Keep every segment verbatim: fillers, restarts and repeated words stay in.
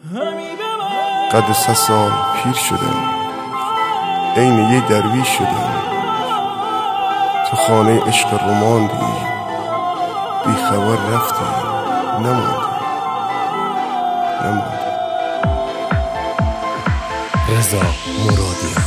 قد سه سال پیر شدم، عین یه درویش شدم. تو خانه عشق رو ماندی، بی خبر رفتی، نماندی نماندی. رضا مرادیان.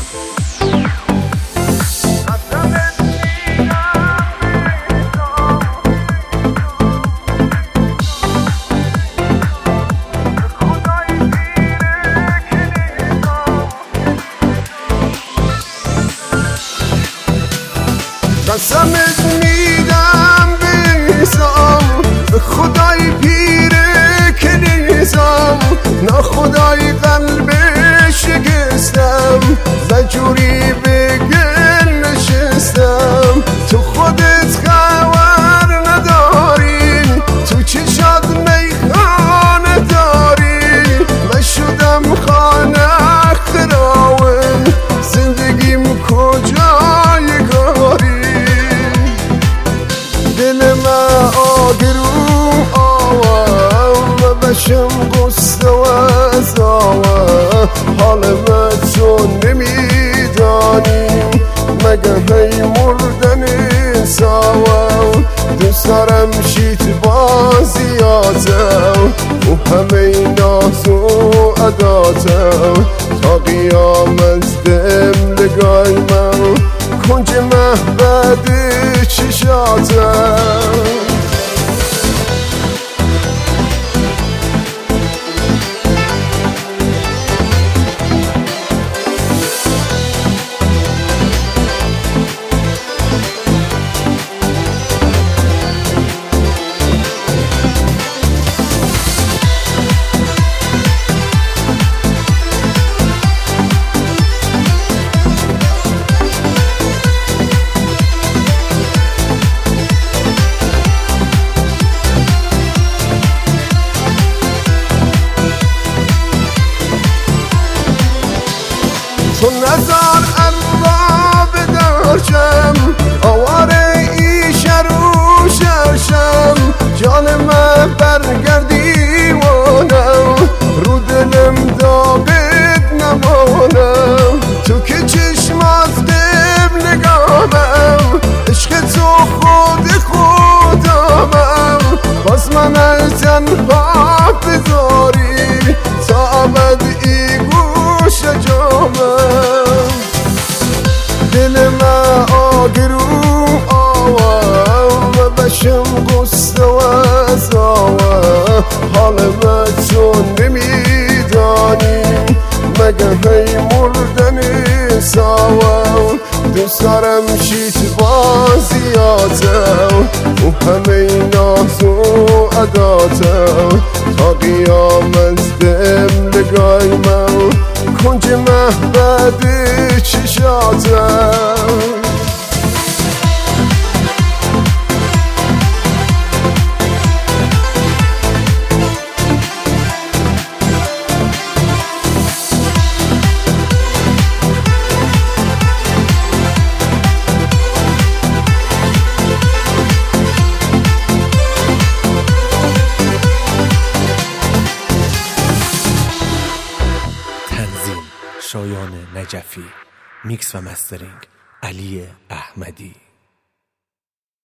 قسمت میدم بیزام، به خدای پیره که نیزم، نه خدای قلب شکستم، زجوری به گل نشستم. تو خودت خبر نداری، تو چشات میخانه داری. من شدم خانه خراون، زندگیم کجای کاری. دل من آگرو آوام و بشم قصد و ازاوه. حال من تو نمیدانی، مگه هی مردن ساوه. دوست دارم شیت بازیاتم و همه ناز و عداتم. تا قیامت دم لگای من، کنج مهبد چشاتم. تو نزار ارباب درشم، آواره ایش رو شرشم. جان من برگردی وانم، رو دلم داغت نمانم. تو که چشمات دب نگامم، عشق تو خود خودمم. باز من از تنها بذاری، تا ابد ای گوش جامم. دل من آگرو آوام و بشم قصد و ازاوه. حال من تو نمیدانی، مگه هی مردن ساوه. دوست دارم شیت بازیاتم و همه ناز و عداتم. تا قیامت دم لگای من، کنج مهبد چشاتم. تنظیم شایان نجفی، میکس و مسترینگ علی احمدی.